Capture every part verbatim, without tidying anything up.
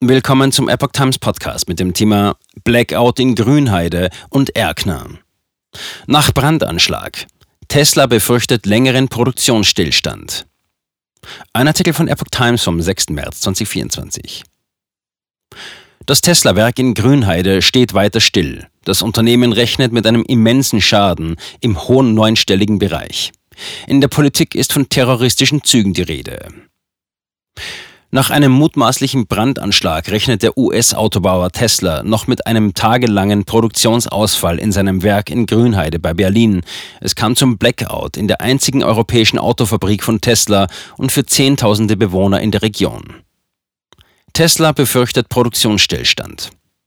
Willkommen zum Epoch Times Podcast mit dem Thema Blackout in Grünheide und Erkner. Nach Brandanschlag. Tesla befürchtet längeren Produktionsstillstand. Ein Artikel von Epoch Times vom sechsten März zweitausendvierundzwanzig. Das Tesla-Werk in Grünheide steht weiter still. Das Unternehmen rechnet mit einem immensen Schaden im hohen neunstelligen Bereich. In der Politik ist von terroristischen Zügen die Rede. Nach einem mutmaßlichen Brandanschlag rechnet der U S-Autobauer Tesla noch mit einem tagelangen Produktionsausfall in seinem Werk in Grünheide bei Berlin. Es kam zum Blackout in der einzigen europäischen Autofabrik von Tesla und für Zehntausende Bewohner in der Region. Tesla befürchtet Produktionsstillstand.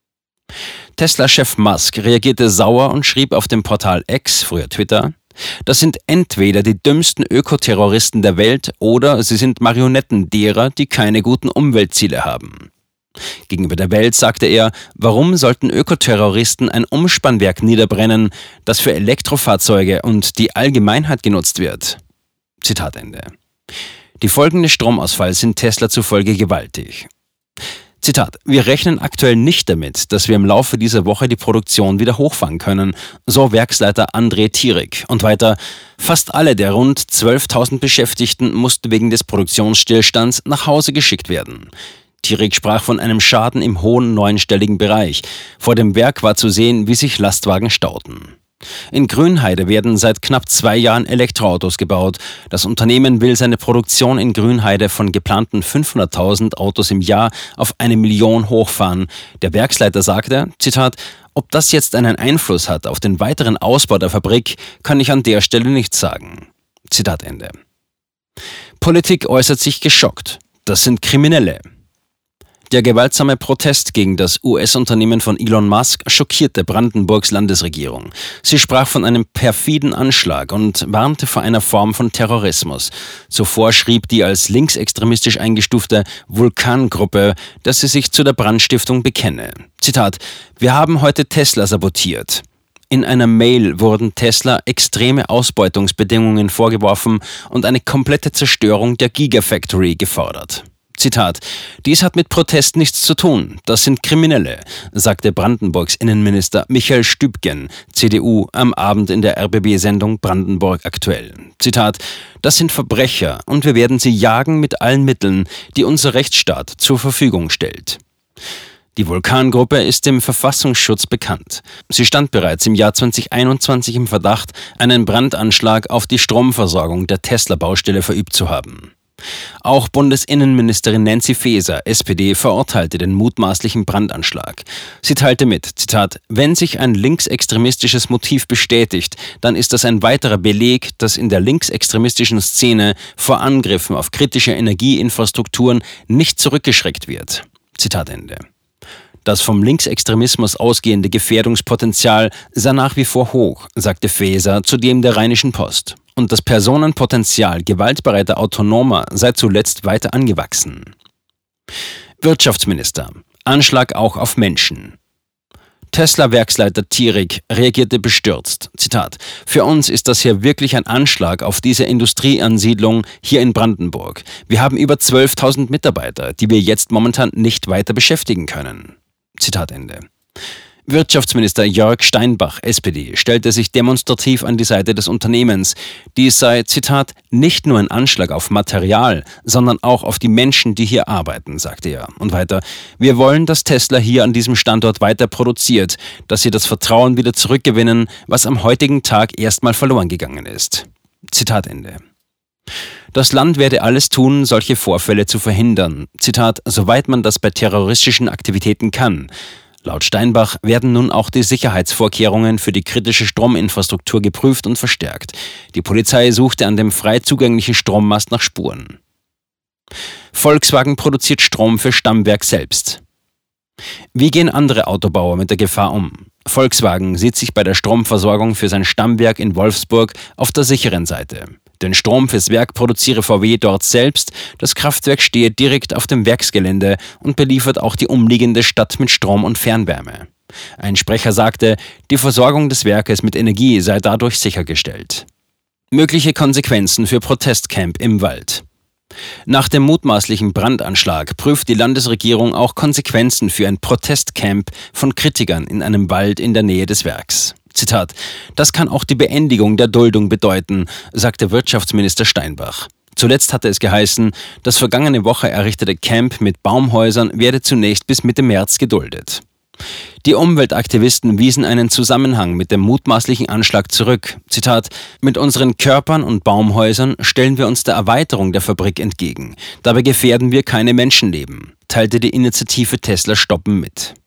Tesla-Chef Musk reagierte sauer und schrieb auf dem Portal X, früher Twitter: Das sind entweder die dümmsten Ökoterroristen der Welt oder sie sind Marionetten derer, die keine guten Umweltziele haben. Gegenüber der Welt sagte er, warum sollten Ökoterroristen ein Umspannwerk niederbrennen, das für Elektrofahrzeuge und die Allgemeinheit genutzt wird? Zitat Ende. Die Folgen des Stromausfalls sind Tesla zufolge gewaltig. Zitat: Wir rechnen aktuell nicht damit, dass wir im Laufe dieser Woche die Produktion wieder hochfahren können, so Werksleiter André Thierig. Und weiter: Fast alle der rund zwölftausend Beschäftigten mussten wegen des Produktionsstillstands nach Hause geschickt werden. Thierig sprach von einem Schaden im hohen neunstelligen Bereich. Vor dem Werk war zu sehen, wie sich Lastwagen stauten. In Grünheide werden seit knapp zwei Jahren Elektroautos gebaut. Das Unternehmen will seine Produktion in Grünheide von geplanten fünfhunderttausend Autos im Jahr auf eine Million hochfahren. Der Werksleiter sagte, Zitat: Ob das jetzt einen Einfluss hat auf den weiteren Ausbau der Fabrik, kann ich an der Stelle nicht sagen. Zitat Ende. Politik äußert sich geschockt. Das sind Kriminelle. Der gewaltsame Protest gegen das U S-Unternehmen von Elon Musk schockierte Brandenburgs Landesregierung. Sie sprach von einem perfiden Anschlag und warnte vor einer Form von Terrorismus. Zuvor schrieb die als linksextremistisch eingestufte Vulkan-Gruppe, dass sie sich zu der Brandstiftung bekenne. Zitat: Wir haben heute Tesla sabotiert. In einer Mail wurden Tesla extreme Ausbeutungsbedingungen vorgeworfen und eine komplette Zerstörung der Gigafactory gefordert. Zitat: Dies hat mit Protest nichts zu tun, das sind Kriminelle, sagte Brandenburgs Innenminister Michael Stübgen, C D U, am Abend in der R B B-Sendung Brandenburg aktuell. Zitat: Das sind Verbrecher und wir werden sie jagen mit allen Mitteln, die unser Rechtsstaat zur Verfügung stellt. Die Vulkan-Gruppe ist dem Verfassungsschutz bekannt. Sie stand bereits im Jahr zweitausendeinundzwanzig im Verdacht, einen Brandanschlag auf die Stromversorgung der Tesla-Baustelle verübt zu haben. Auch Bundesinnenministerin Nancy Faeser, S P D, verurteilte den mutmaßlichen Brandanschlag. Sie teilte mit, Zitat: Wenn sich ein linksextremistisches Motiv bestätigt, dann ist das ein weiterer Beleg, dass in der linksextremistischen Szene vor Angriffen auf kritische Energieinfrastrukturen nicht zurückgeschreckt wird. Zitat Ende. Das vom Linksextremismus ausgehende Gefährdungspotenzial sei nach wie vor hoch, sagte Faeser zudem der Rheinischen Post. Und das Personenpotenzial gewaltbereiter Autonomer sei zuletzt weiter angewachsen. Wirtschaftsminister: Anschlag auch auf Menschen. Tesla-Werksleiter Thierig reagierte bestürzt. Zitat: Für uns ist das hier wirklich ein Anschlag auf diese Industrieansiedlung hier in Brandenburg. Wir haben über zwölftausend Mitarbeiter, die wir jetzt momentan nicht weiter beschäftigen können. Zitat Ende. Wirtschaftsminister Jörg Steinbach, S P D, stellte sich demonstrativ an die Seite des Unternehmens. Dies sei, Zitat, nicht nur ein Anschlag auf Material, sondern auch auf die Menschen, die hier arbeiten, sagte er. Und weiter: Wir wollen, dass Tesla hier an diesem Standort weiter produziert, dass sie das Vertrauen wieder zurückgewinnen, was am heutigen Tag erstmal verloren gegangen ist. Zitat Ende. Das Land werde alles tun, solche Vorfälle zu verhindern. Zitat: Soweit man das bei terroristischen Aktivitäten kann. Laut Steinbach werden nun auch die Sicherheitsvorkehrungen für die kritische Strominfrastruktur geprüft und verstärkt. Die Polizei suchte an dem frei zugänglichen Strommast nach Spuren. Volkswagen produziert Strom für Stammwerk selbst. Wie gehen andere Autobauer mit der Gefahr um? Volkswagen sieht sich bei der Stromversorgung für sein Stammwerk in Wolfsburg auf der sicheren Seite. Den Strom fürs Werk produziere V W dort selbst, das Kraftwerk stehe direkt auf dem Werksgelände und beliefert auch die umliegende Stadt mit Strom und Fernwärme. Ein Sprecher sagte, die Versorgung des Werkes mit Energie sei dadurch sichergestellt. Mögliche Konsequenzen für Protestcamp im Wald. Nach dem mutmaßlichen Brandanschlag prüft die Landesregierung auch Konsequenzen für ein Protestcamp von Kritikern in einem Wald in der Nähe des Werks. Zitat: Das kann auch die Beendigung der Duldung bedeuten, sagte Wirtschaftsminister Steinbach. Zuletzt hatte es geheißen, das vergangene Woche errichtete Camp mit Baumhäusern werde zunächst bis Mitte März geduldet. Die Umweltaktivisten wiesen einen Zusammenhang mit dem mutmaßlichen Anschlag zurück. Zitat: Mit unseren Körpern und Baumhäusern stellen wir uns der Erweiterung der Fabrik entgegen. Dabei gefährden wir keine Menschenleben, teilte die Initiative Tesla Stoppen mit.